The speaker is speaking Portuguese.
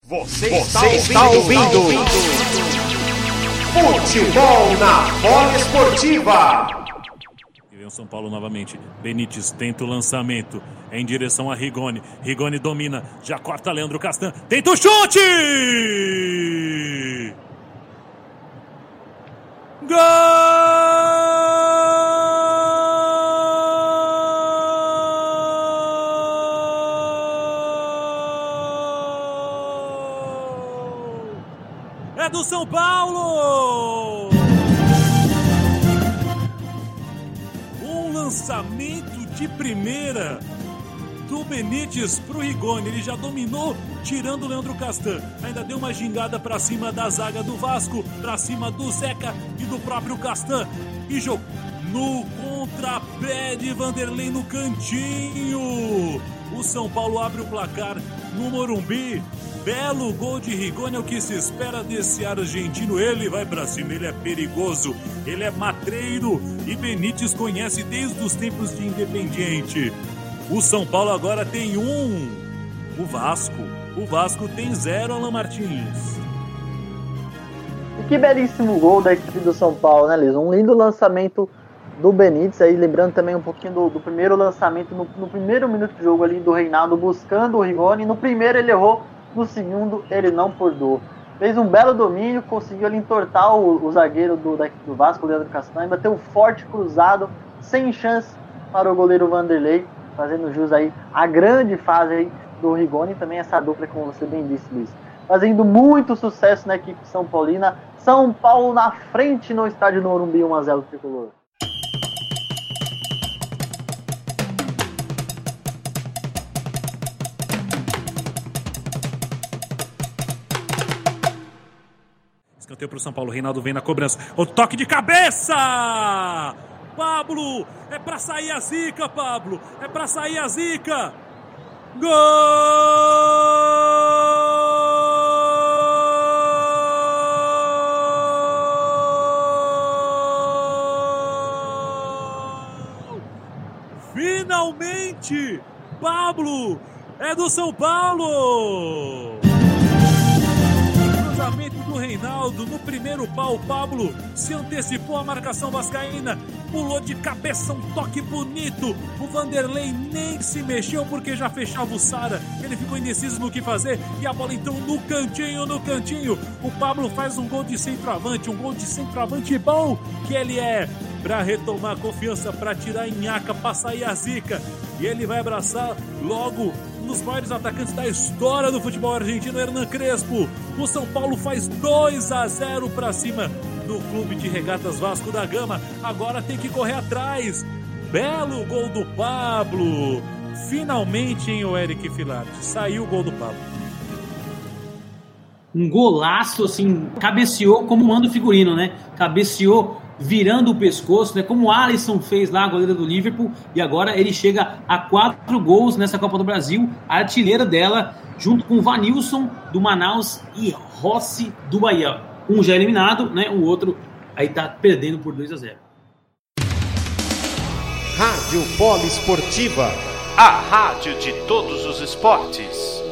Você está ouvindo Futebol na Bola Esportiva. E vem o São Paulo novamente. Benítez tenta o lançamento em direção a Rigoni. Rigoni domina, já corta Leandro Castan. Tenta o chute! Gol! É do São Paulo! Um lançamento de primeira do Benítez pro Rigoni. Ele já dominou, tirando o Leandro Castan. Ainda deu uma gingada pra cima da zaga do Vasco, pra cima do Zeca e do próprio Castan. E jogou no contrapé de Vanderlei no cantinho. O São Paulo abre o placar no Morumbi. Belo gol de Rigoni, é o que se espera desse argentino. Ele vai pra cima, ele é perigoso, ele é matreiro e Benítez conhece desde os tempos de Independiente. O São Paulo agora tem o Vasco tem 0, Alan Martins. E que belíssimo gol da equipe do São Paulo, né, Liz? Um lindo lançamento do Benítez, aí lembrando também um pouquinho do primeiro lançamento, no primeiro minuto de jogo ali do Reinaldo buscando o Rigoni. No primeiro ele errou, no segundo ele não perdoou. Fez um belo domínio, conseguiu ali entortar o zagueiro da equipe do Vasco, o Leandro Castan, bateu um forte cruzado, sem chance para o goleiro Vanderlei, fazendo jus aí a grande fase aí do Rigoni, também essa dupla, como você bem disse, Luiz. Fazendo muito sucesso na equipe São Paulina. São Paulo na frente no estádio do Morumbi, 1-0 tricolor. Escanteio para o São Paulo, Reinaldo vem na cobrança, o toque de cabeça! Pablo, é para sair a zica, Pablo, é para sair a zica! Gol! Finalmente, Pablo, é do São Paulo! Cruzamento do Reinaldo, no primeiro pau, o Pablo se antecipou à marcação vascaína, pulou de cabeça, um toque bonito. O Vanderlei nem se mexeu porque já fechava o Sara, ele ficou indeciso no que fazer e a bola então no cantinho. O Pablo faz um gol de centroavante bom que ele é, para retomar a confiança, para tirar a nhaca, para sair a zica, e ele vai abraçar logo um dos maiores atacantes da história do futebol argentino, Hernan Crespo. O São Paulo faz 2-0 para cima do Clube de Regatas Vasco da Gama. Agora tem que correr atrás. Belo gol do Pablo. Finalmente, hein, o Eric Filati. Saiu o gol do Pablo. Um golaço, assim, cabeceou como manda o figurino, né? Cabeceou virando o pescoço, né? Como o Alisson fez lá, a goleira do Liverpool, e agora ele chega a 4 gols nessa Copa do Brasil, a artilheira dela, junto com o Vanilson do Manaus e Rossi do Bahia. Um já eliminado, né? O outro aí tá perdendo por 2-0. Rádio Poliesportiva, a rádio de todos os esportes.